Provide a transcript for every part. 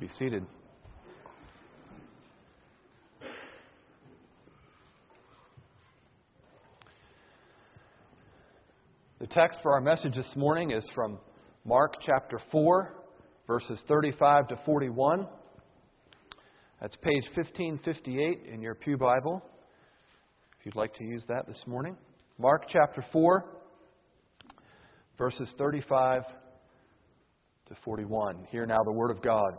be seated. The text for our message this morning is from Mark chapter 4, verses 35 to 41. That's page 1558 in your pew Bible, if you'd like to use that this morning. Mark chapter 4, verses 35 to 41. Hear now the word of God.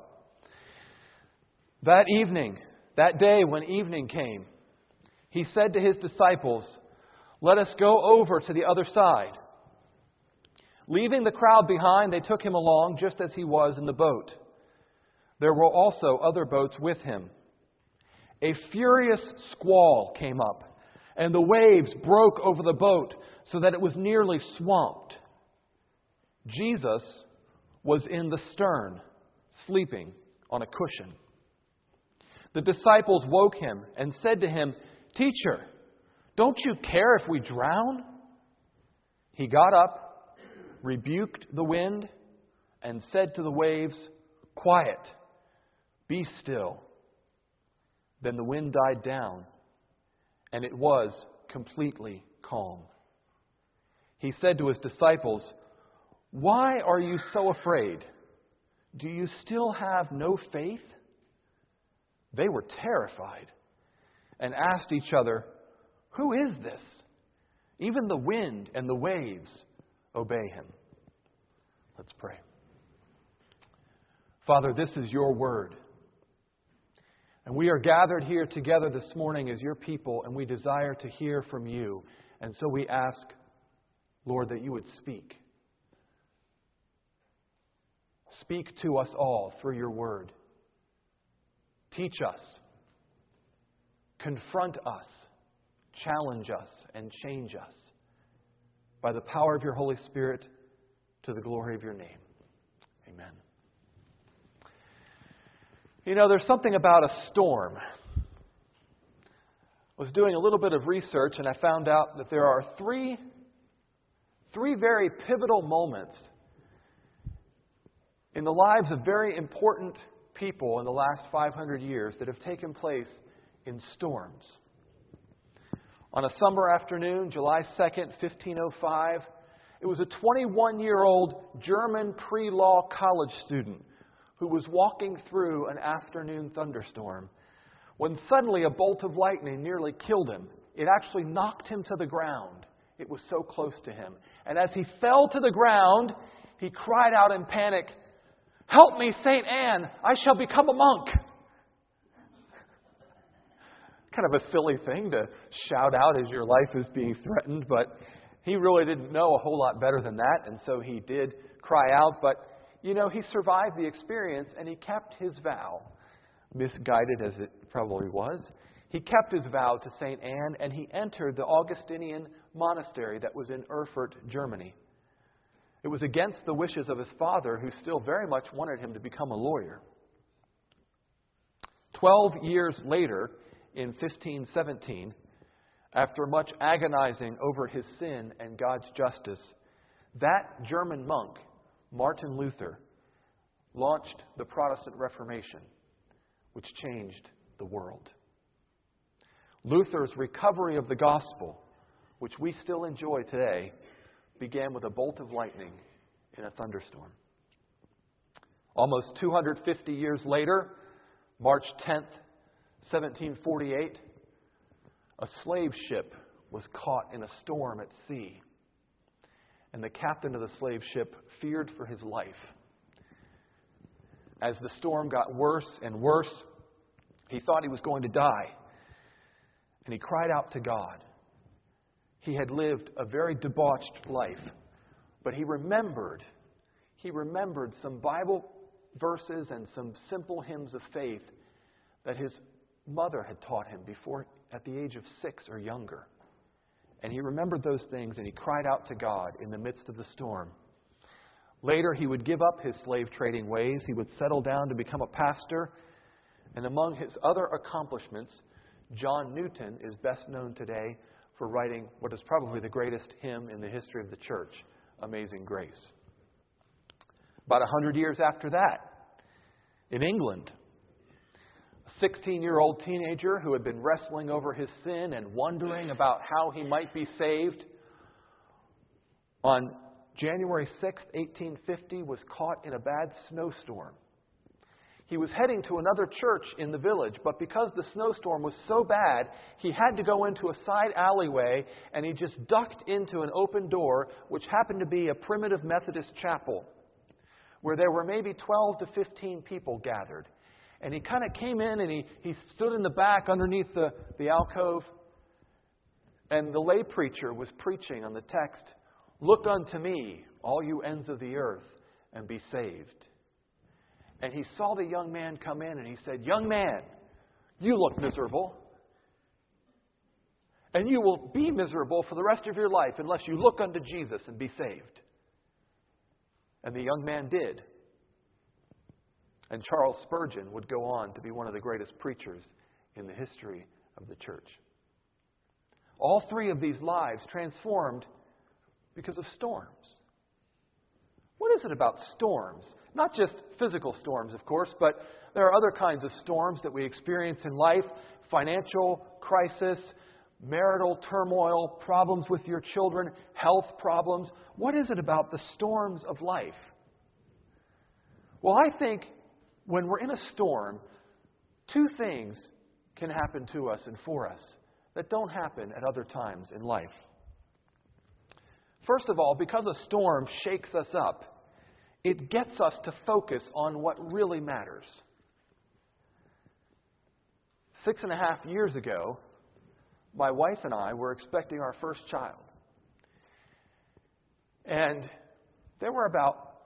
That evening, that day when evening came, he said to his disciples, "Let us go over to the other side." Leaving the crowd behind, they took him along just as he was in the boat. There were also other boats with him. A furious squall came up, and the waves broke over the boat so that it was nearly swamped. Jesus was in the stern, sleeping on a cushion. The disciples woke him and said to him, "Teacher, don't you care if we drown?" He got up, rebuked the wind, and said to the waves, "Quiet, be still." Then the wind died down, and it was completely calm. He said to his disciples, "Why are you so afraid? Do you still have no faith?" They were terrified and asked each other, "Who is this? Even the wind and the waves obey him." Let's pray. Father, this is your word. And we are gathered here together this morning as your people, and we desire to hear from you. And so we ask, Lord, that you would speak. Speak to us all through your word. Teach us. Confront us. Challenge us and change us. By the power of your Holy Spirit, to the glory of your name. Amen. You know, there's something about a storm. I was doing a little bit of research and I found out that there are three very pivotal moments in the lives of very important people in the last 500 years that have taken place in storms. On a summer afternoon, July 2nd, 1505, it was a 21-year-old German pre-law college student who was walking through an afternoon thunderstorm when suddenly a bolt of lightning nearly killed him. It actually knocked him to the ground. It was so close to him. And as he fell to the ground, he cried out in panic, "Help me, St. Anne! I shall become a monk!" Kind of a silly thing to shout out as your life is being threatened, but he really didn't know a whole lot better than that, and so he did cry out. But, you know, he survived the experience, and he kept his vow, misguided as it probably was. He kept his vow to St. Anne, and he entered the Augustinian monastery that was in Erfurt, Germany. It was against the wishes of his father, who still very much wanted him to become a lawyer. 12 years later, in 1517, after much agonizing over his sin and God's justice, that German monk, Martin Luther, launched the Protestant Reformation, which changed the world. Luther's recovery of the gospel, which we still enjoy today, began with a bolt of lightning in a thunderstorm. Almost 250 years later, March 10th, 1748, a slave ship was caught in a storm at sea. And the captain of the slave ship feared for his life. As the storm got worse and worse, he thought he was going to die. And he cried out to God. He had lived a very debauched life, but he remembered some Bible verses and some simple hymns of faith that his mother had taught him before at the age of 6 or younger. And he remembered those things and he cried out to God in the midst of the storm. Later, he would give up his slave trading ways. He would settle down to become a pastor. And among his other accomplishments, John Newton is best known today for writing what is probably the greatest hymn in the history of the church, Amazing Grace. About 100 years after that, In England, a 16-year-old teenager who had been wrestling over his sin and wondering about how he might be saved, on January 6, 1850, was caught in a bad snowstorm. He was heading to another church in the village, but because the snowstorm was so bad, he had to go into a side alleyway, and he just ducked into an open door, which happened to be a primitive Methodist chapel, where there were maybe 12 to 15 people gathered. And he kind of came in, and he stood in the back underneath the alcove, and the lay preacher was preaching on the text, "Look unto me, all you ends of the earth, and be saved." And he saw the young man come in, and he said, "Young man, you look miserable. And you will be miserable for the rest of your life unless you look unto Jesus and be saved." And the young man did. And Charles Spurgeon would go on to be one of the greatest preachers in the history of the church. All three of these lives transformed because of storms. What is it about storms? Not just physical storms, of course, but there are other kinds of storms that we experience in life. Financial crisis, marital turmoil, problems with your children, health problems. What is it about the storms of life? Well, I think when we're in a storm, two things can happen to us and for us that don't happen at other times in life. First of all, because a storm shakes us up, it gets us to focus on what really matters. 6.5 years ago, my wife and I were expecting our first child. And there were about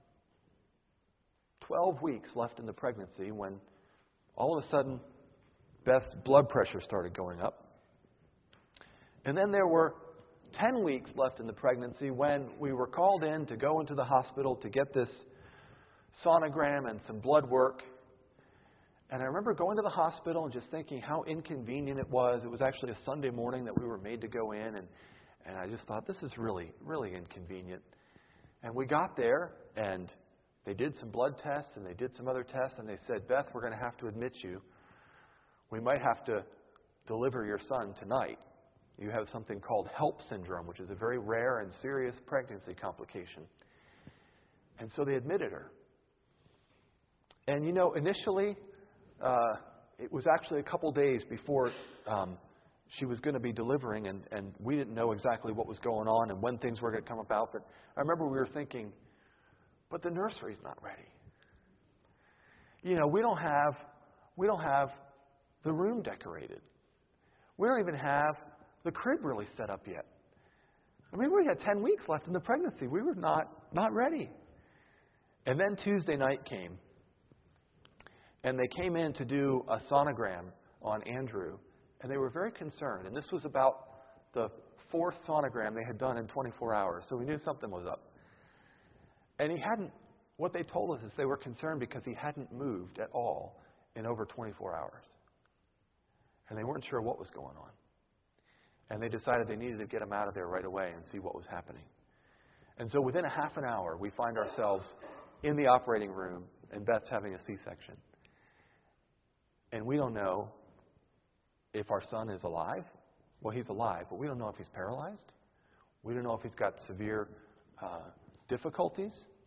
12 weeks left in the pregnancy when all of a sudden Beth's blood pressure started going up. And then there were 10 weeks left in the pregnancy when we were called in to go into the hospital to get this sonogram and some blood work. And I remember going to the hospital and just thinking how inconvenient it was. It was actually a Sunday morning that we were made to go in, and I just thought, this is really, really inconvenient. And we got there, and they did some blood tests, and they did some other tests, and they said, "Beth, we're going to have to admit you. We might have to deliver your son tonight. You have something called HELP syndrome, which is a very rare and serious pregnancy complication." And so they admitted her. And initially, it was actually a couple days before she was going to be delivering, and we didn't know exactly what was going on and when things were going to come about. But I remember we were thinking, but the nursery's not ready. We don't have the room decorated. We don't even have the crib really set up yet. I mean, we had 10 weeks left in the pregnancy. We were not ready. And then Tuesday night came. And they came in to do a sonogram on Andrew. And they were very concerned. And this was about the fourth sonogram they had done in 24 hours. So we knew something was up. And what they told us is they were concerned because he hadn't moved at all in over 24 hours. And they weren't sure what was going on. And they decided they needed to get him out of there right away and see what was happening. And so within a half an hour, we find ourselves in the operating room, and Beth's having a C-section. And we don't know if our son is alive. Well, he's alive, but we don't know if he's paralyzed. We don't know if he's got severe difficulties.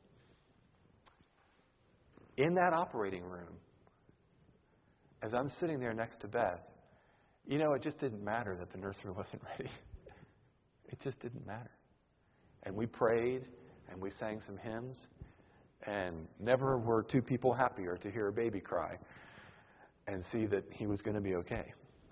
In that operating room, as I'm sitting there next to Beth, it just didn't matter that the nursery wasn't ready. It just didn't matter. And we prayed, and we sang some hymns, and never were two people happier to hear a baby cry and see that he was going to be okay.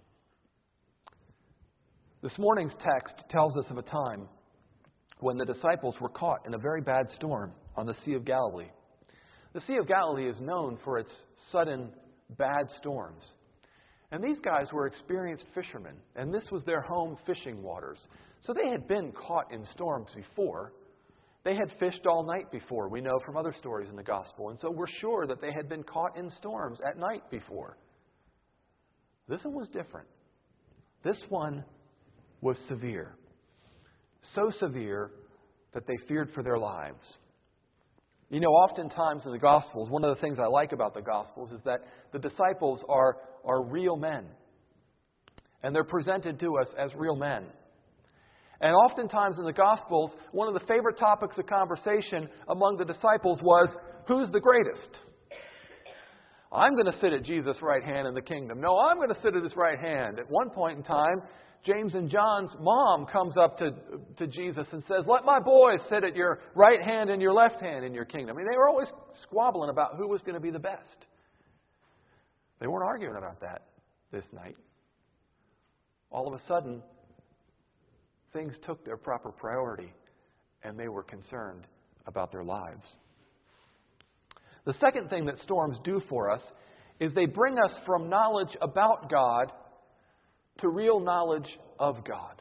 This morning's text tells us of a time when the disciples were caught in a very bad storm on the Sea of Galilee. The Sea of Galilee is known for its sudden bad storms. And these guys were experienced fishermen, and this was their home fishing waters. So they had been caught in storms before. They had fished all night before, we know from other stories in the gospel. And so we're sure that they had been caught in storms at night before. This one was different. This one was severe. So severe that they feared for their lives. You know, oftentimes in the Gospels, one of the things I like about the Gospels is that the disciples are real men. And they're presented to us as real men. And oftentimes in the Gospels, one of the favorite topics of conversation among the disciples was, who's the greatest? I'm going to sit at Jesus' right hand in the kingdom. No, I'm going to sit at his right hand. At one point in time, James and John's mom comes up to Jesus and says, let my boys sit at your right hand and your left hand in your kingdom. I mean, they were always squabbling about who was going to be the best. They weren't arguing about that this night. All of a sudden, things took their proper priority, and they were concerned about their lives. The second thing that storms do for us is they bring us from knowledge about God to real knowledge of God.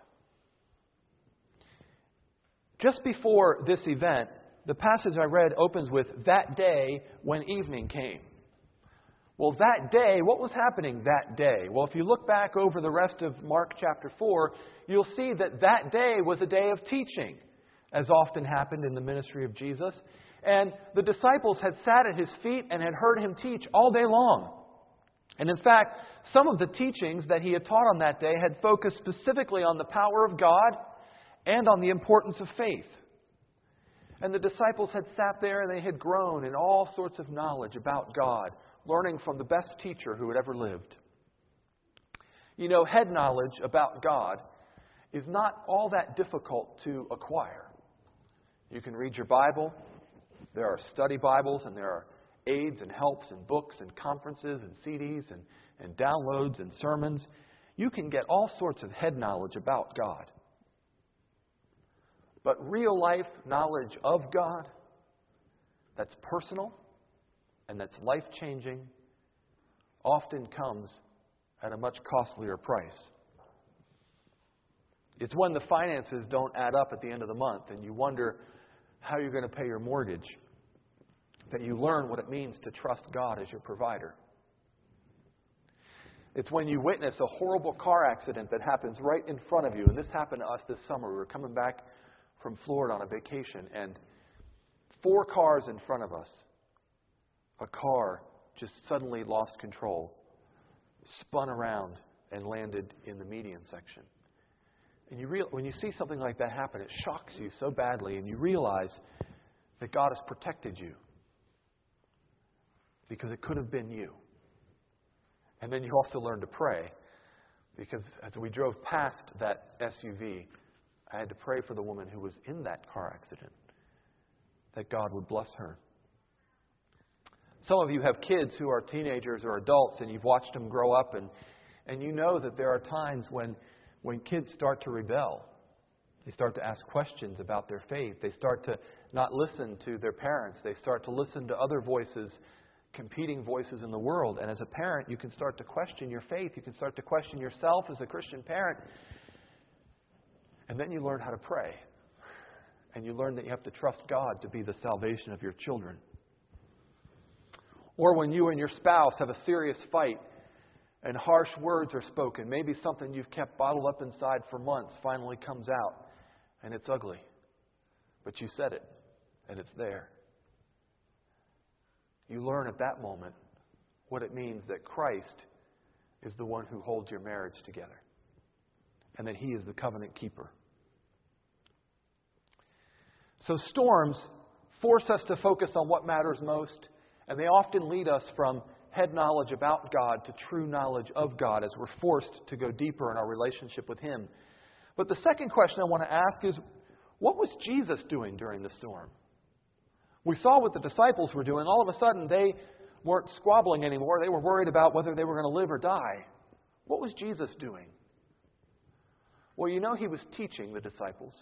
Just before this event, the passage I read opens with, that day when evening came. Well, that day, what was happening that day? Well, if you look back over the rest of Mark chapter 4, you'll see that that day was a day of teaching, as often happened in the ministry of Jesus. And the disciples had sat at his feet and had heard him teach all day long. And in fact, some of the teachings that he had taught on that day had focused specifically on the power of God and on the importance of faith. And the disciples had sat there and they had grown in all sorts of knowledge about God, learning from the best teacher who had ever lived. You know, head knowledge about God is not all that difficult to acquire. You can read your Bible. There are study Bibles, and there are aids and helps and books and conferences and CDs and downloads and sermons. You can get all sorts of head knowledge about God. But real life knowledge of God that's personal and that's life-changing often comes at a much costlier price. It's when the finances don't add up at the end of the month and you wonder how you're going to pay your mortgage that you learn what it means to trust God as your provider. It's when you witness a horrible car accident that happens right in front of you. And this happened to us this summer. We were coming back from Florida on a vacation, and 4 cars in front of us, a car just suddenly lost control, spun around, and landed in the median section. And when you see something like that happen, it shocks you so badly, and you realize that God has protected you because it could have been you. And then you also learn to pray, because as we drove past that SUV, I had to pray for the woman who was in that car accident, that God would bless her. Some of you have kids who are teenagers or adults, and you've watched them grow up, and you know that there are times when kids start to rebel. They start to ask questions about their faith. They start to not listen to their parents. They start to listen to other voices, competing voices in the world. And as a parent, you can start to question your faith. You can start to question yourself as a Christian parent. And then you learn how to pray. And you learn that you have to trust God to be the salvation of your children. Or when you and your spouse have a serious fight and harsh words are spoken, maybe something you've kept bottled up inside for months finally comes out and it's ugly. But you said it and it's there. You learn at that moment what it means that Christ is the one who holds your marriage together and that He is the covenant keeper. So storms force us to focus on what matters most, and they often lead us from head knowledge about God to true knowledge of God as we're forced to go deeper in our relationship with Him. But the second question I want to ask is, what was Jesus doing during the storm? We saw what the disciples were doing. All of a sudden, they weren't squabbling anymore. They were worried about whether they were going to live or die. What was Jesus doing? Well, you know, He was teaching the disciples.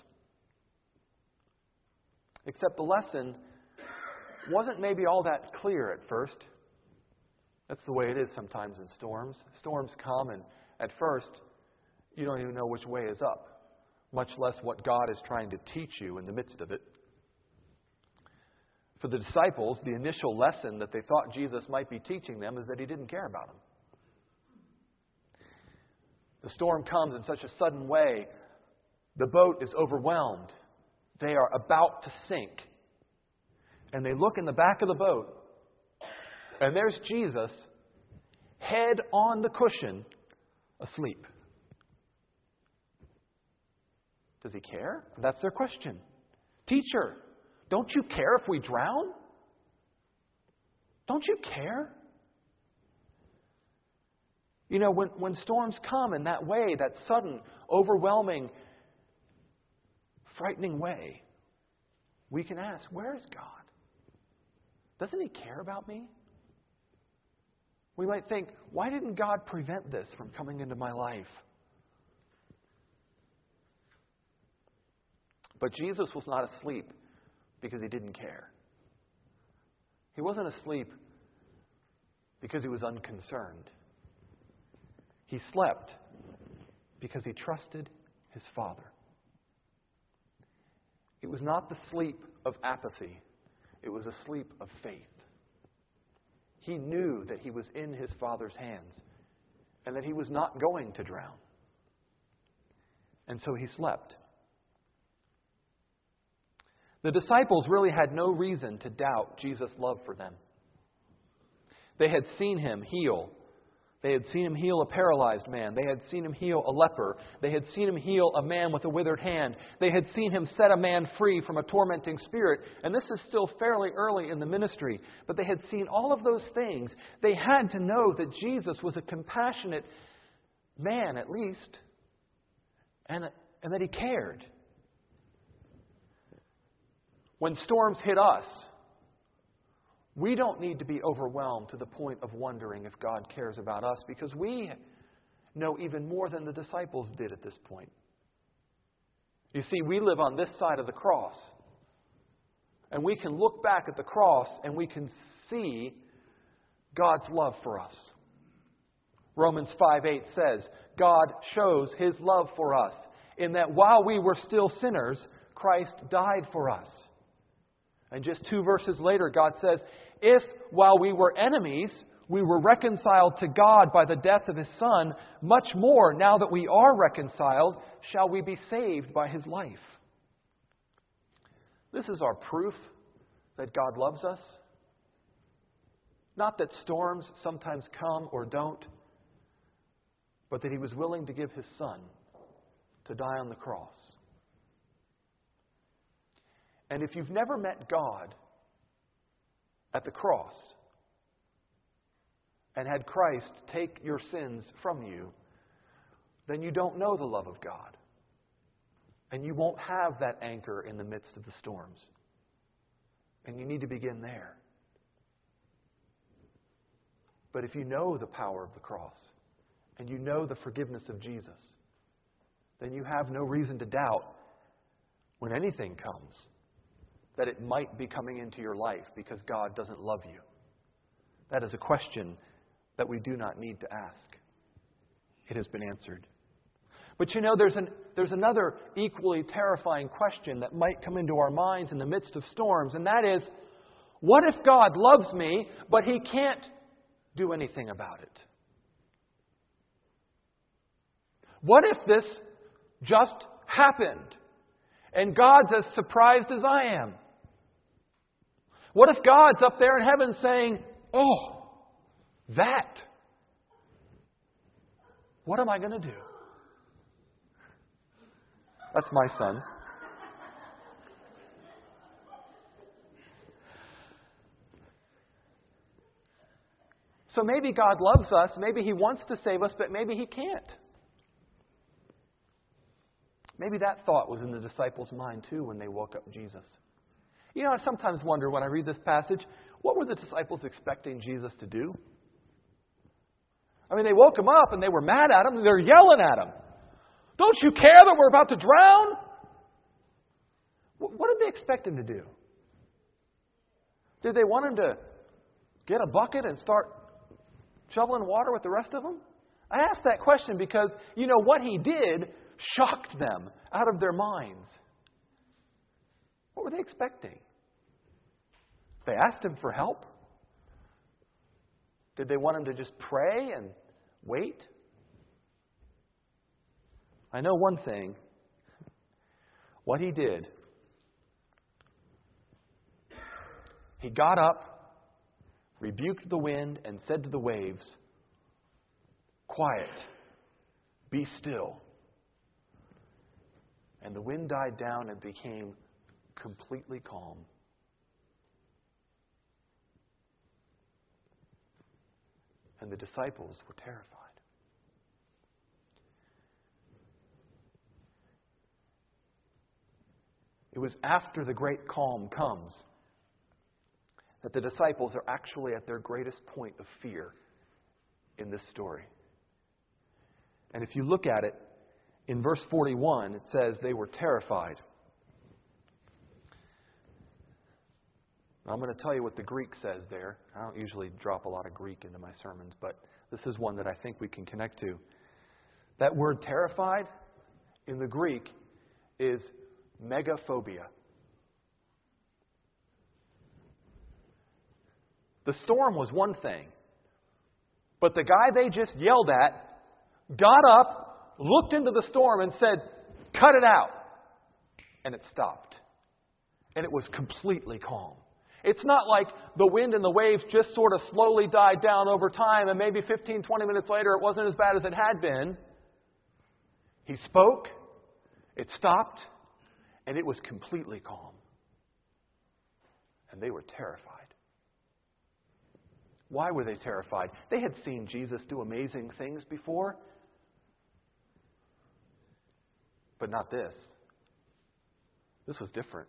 Except the lesson wasn't maybe all that clear at first. That's the way it is sometimes in storms. Storms come, and at first, you don't even know which way is up, much less what God is trying to teach you in the midst of it. For the disciples, the initial lesson that they thought Jesus might be teaching them is that He didn't care about them. The storm comes in such a sudden way. The boat is overwhelmed. They are about to sink. And they look in the back of the boat, and there's Jesus, head on the cushion, asleep. Does he care? That's their question. Teacher, don't you care if we drown? Don't you care? You know, when storms come in that way, that sudden, overwhelming, frightening way, we can ask, where is God? Doesn't He care about me? We might think, why didn't God prevent this from coming into my life? But Jesus was not asleep because He didn't care. He wasn't asleep because He was unconcerned. He slept because He trusted His Father. It was not the sleep of apathy. It was a sleep of faith. He knew that he was in His Father's hands and that He was not going to drown. And so He slept. The disciples really had no reason to doubt Jesus' love for them. They had seen Him heal. They had seen Him heal a paralyzed man. They had seen Him heal a leper. They had seen Him heal a man with a withered hand. They had seen Him set a man free from a tormenting spirit. And this is still fairly early in the ministry. But they had seen all of those things. They had to know that Jesus was a compassionate man, at least, and that He cared. When storms hit us, we don't need to be overwhelmed to the point of wondering if God cares about us, because we know even more than the disciples did at this point. You see, we live on this side of the cross, and we can look back at the cross and we can see God's love for us. Romans 5:8 says, God shows His love for us in that while we were still sinners, Christ died for us. And just 2 verses later, God says, if while we were enemies, we were reconciled to God by the death of His Son, much more, now that we are reconciled, shall we be saved by His life. This is our proof that God loves us. Not that storms sometimes come or don't, but that He was willing to give His Son to die on the cross. And if you've never met God at the cross and had Christ take your sins from you, then you don't know the love of God. And you won't have that anchor in the midst of the storms. And you need to begin there. But if you know the power of the cross and you know the forgiveness of Jesus, then you have no reason to doubt when anything comes that it might be coming into your life because God doesn't love you. That is a question that we do not need to ask. It has been answered. But you know, there's another equally terrifying question that might come into our minds in the midst of storms, and that is, what if God loves me, but He can't do anything about it? What if this just happened and God's as surprised as I am? What if God's up there in heaven saying, oh, that? What am I going to do? That's my son. So maybe God loves us, maybe He wants to save us, but maybe He can't. Maybe that thought was in the disciples' mind too when they woke up Jesus. You know, I sometimes wonder when I read this passage, what were the disciples expecting Jesus to do? I mean, they woke Him up and they were mad at Him and they're yelling at Him. Don't you care that we're about to drown? What did they expect Him to do? Did they want Him to get a bucket and start shoveling water with the rest of them? I ask that question because, you know, what He did shocked them out of their minds. What were they expecting? They asked Him for help. Did they want Him to just pray and wait? I know one thing. What He did He got up, rebuked the wind, and said to the waves, "Quiet, be still." And the wind died down and became completely calm. And the disciples were terrified. It was after the great calm comes that the disciples are actually at their greatest point of fear in this story. And if you look at it, in verse 41, it says they were terrified. I'm going to tell you what the Greek says there. I don't usually drop a lot of Greek into my sermons, but this is one that I think we can connect to. That word terrified in the Greek is megaphobia. The storm was one thing, but the guy they just yelled at got up, looked into the storm and said, "Cut it out." And it stopped. And it was completely calm. It's not like the wind and the waves just sort of slowly died down over time and maybe 15, 20 minutes later it wasn't as bad as it had been. He spoke, it stopped, and it was completely calm. And they were terrified. Why were they terrified? They had seen Jesus do amazing things before. But not this. This was different.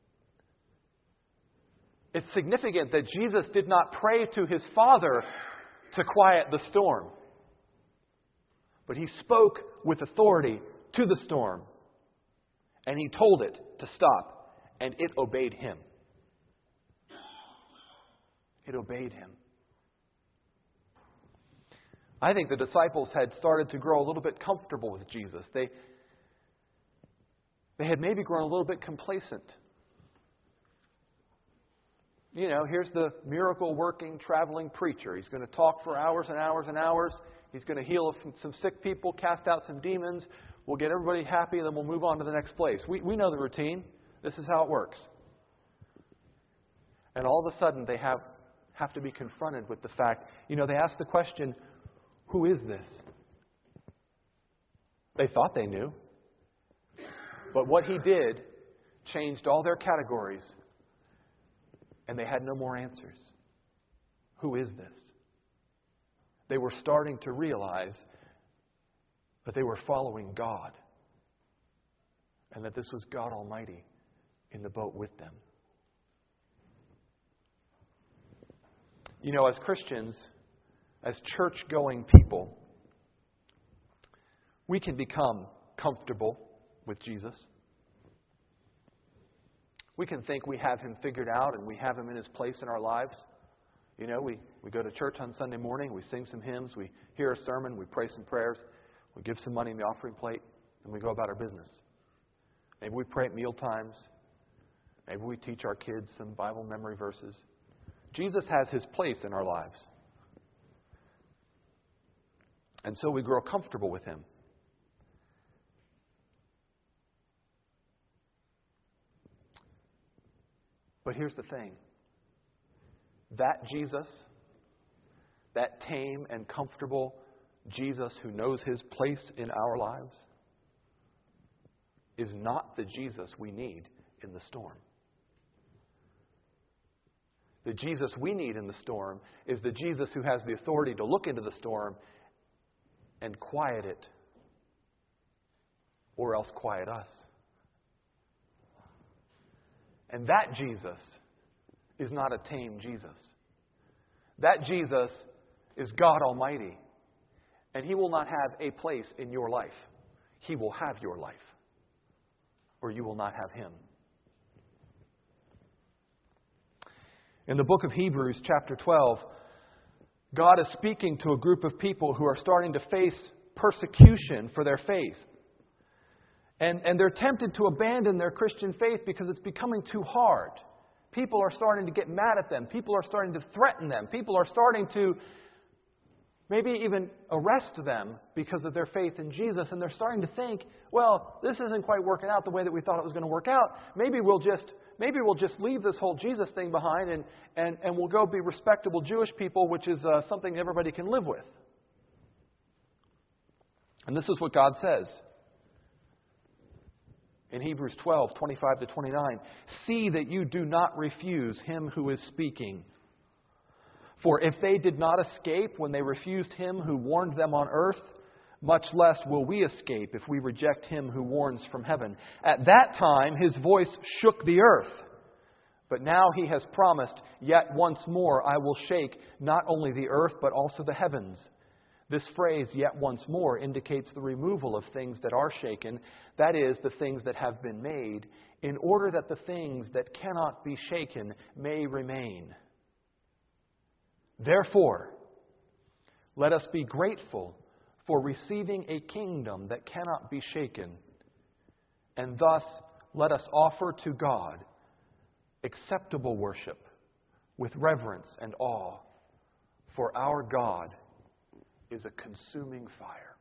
It's significant that Jesus did not pray to his Father to quiet the storm. But he spoke with authority to the storm. And he told it to stop. And it obeyed him. It obeyed him. I think the disciples had started to grow a little bit comfortable with Jesus. They had maybe grown a little bit complacent. You know, here's the miracle-working, traveling preacher. He's going to talk for hours and hours and hours. He's going to heal some sick people, cast out some demons. We'll get everybody happy, and then we'll move on to the next place. We know the routine. This is how it works. And all of a sudden, they have to be confronted with the fact, they ask the question, who is this? They thought they knew. But what he did changed all their categories. And they had no more answers. Who is this? They were starting to realize that they were following God. And that this was God Almighty in the boat with them. As Christians, as church-going people, we can become comfortable with Jesus. We can think we have him figured out and we have him in his place in our lives. We go to church on Sunday morning, we sing some hymns, we hear a sermon, we pray some prayers, we give some money in the offering plate, and we go about our business. Maybe we pray at meal times. Maybe we teach our kids some Bible memory verses. Jesus has his place in our lives. And so we grow comfortable with him. But here's the thing. That Jesus, that tame and comfortable Jesus who knows his place in our lives, is not the Jesus we need in the storm. The Jesus we need in the storm is the Jesus who has the authority to look into the storm and quiet it, or else quiet us. And that Jesus is not a tame Jesus. That Jesus is God Almighty. And he will not have a place in your life. He will have your life. Or you will not have him. In the book of Hebrews, chapter 12, God is speaking to a group of people who are starting to face persecution for their faith. And they're tempted to abandon their Christian faith because it's becoming too hard. People are starting to get mad at them. People are starting to threaten them. People are starting to maybe even arrest them because of their faith in Jesus. And they're starting to think, well, this isn't quite working out the way that we thought it was going to work out. Maybe we'll just maybe we'll just leave this whole Jesus thing behind and we'll go be respectable Jewish people, which is something everybody can live with. And this is what God says in Hebrews 12:25-29. See that you do not refuse him who is speaking. For if they did not escape when they refused him who warned them on earth, much less will we escape if we reject him who warns from heaven. At that time his voice shook the earth. But now he has promised, yet once more I will shake not only the earth but also the heavens. This phrase, yet once more, indicates the removal of things that are shaken, that is, the things that have been made, in order that the things that cannot be shaken may remain. Therefore, let us be grateful for receiving a kingdom that cannot be shaken, and thus let us offer to God acceptable worship with reverence and awe, for our God is a consuming fire.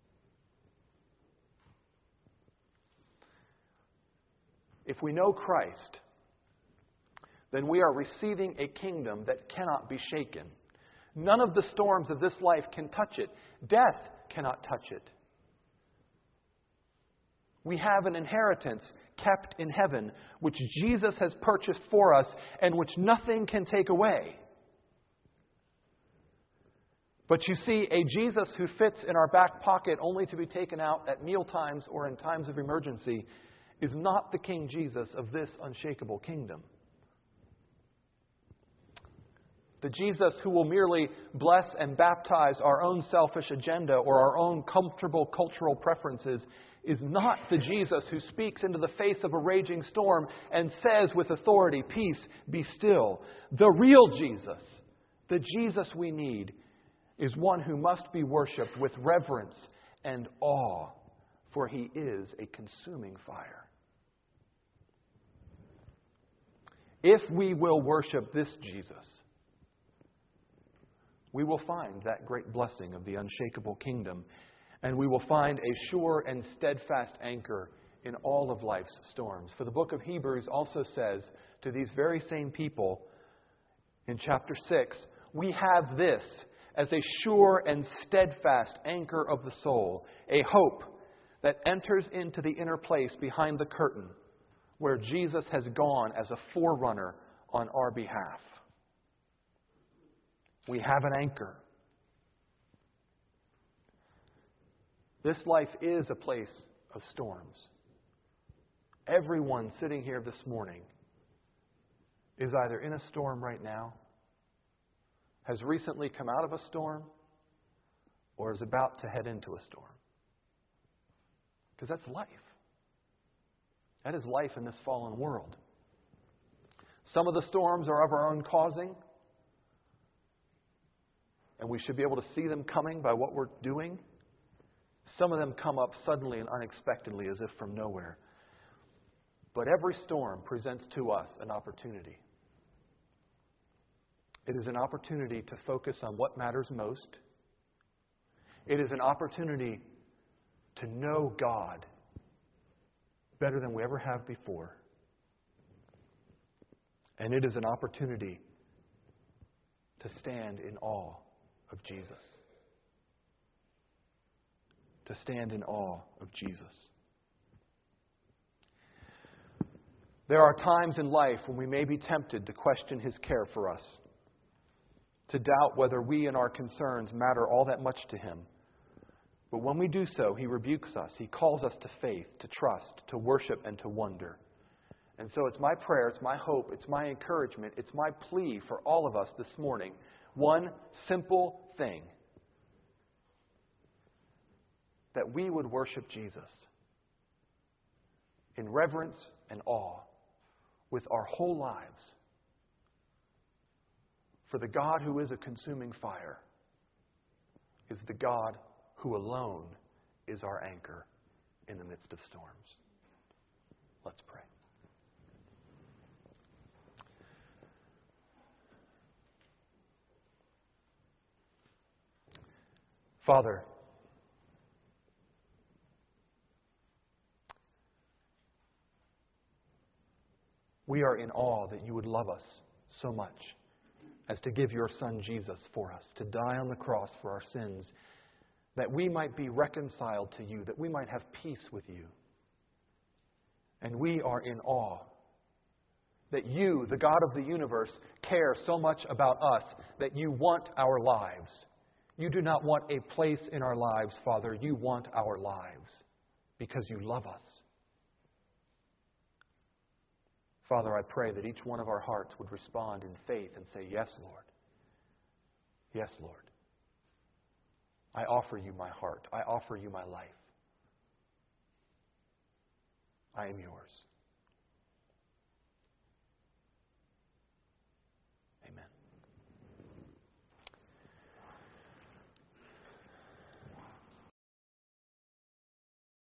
If we know Christ, then we are receiving a kingdom that cannot be shaken. None of the storms of this life can touch it. Death cannot touch it. We have an inheritance kept in heaven, which Jesus has purchased for us and which nothing can take away. But you see, a Jesus who fits in our back pocket only to be taken out at meal times or in times of emergency is not the King Jesus of this unshakable kingdom. The Jesus who will merely bless and baptize our own selfish agenda or our own comfortable cultural preferences is not the Jesus who speaks into the face of a raging storm and says with authority, "Peace, be still." The real Jesus, the Jesus we need, is one who must be worshipped with reverence and awe, for he is a consuming fire. If we will worship this Jesus, we will find that great blessing of the unshakable kingdom, and we will find a sure and steadfast anchor in all of life's storms. For the book of Hebrews also says to these very same people in chapter 6, we have this as a sure and steadfast anchor of the soul, a hope that enters into the inner place behind the curtain, where Jesus has gone as a forerunner on our behalf. We have an anchor. This life is a place of storms. Everyone sitting here this morning is either in a storm right now, has recently come out of a storm, or is about to head into a storm. Because that's life. That is life in this fallen world. Some of the storms are of our own causing, and we should be able to see them coming by what we're doing. Some of them come up suddenly and unexpectedly as if from nowhere. But every storm presents to us an opportunity. It is an opportunity to focus on what matters most. It is an opportunity to know God better than we ever have before. And it is an opportunity to stand in awe of Jesus. To stand in awe of Jesus. There are times in life when we may be tempted to question His care for us, to doubt whether we and our concerns matter all that much to Him. But when we do so, He rebukes us. He calls us to faith, to trust, to worship, and to wonder. And so it's my prayer, it's my hope, it's my encouragement, it's my plea for all of us this morning. One simple thing. That we would worship Jesus in reverence and awe with our whole lives. For the God who is a consuming fire is the God who alone is our anchor in the midst of storms. Let's pray. Father, We are in awe that you would love us so much as to give your Son Jesus for us, to die on the cross for our sins, that we might be reconciled to you, that we might have peace with you. And we are in awe that you, the God of the universe, care so much about us that you want our lives. You do not want a place in our lives, Father. You want our lives because you love us. Father, I pray that each one of our hearts would respond in faith and say, yes, Lord. Yes, Lord. I offer you my heart. I offer you my life. I am yours.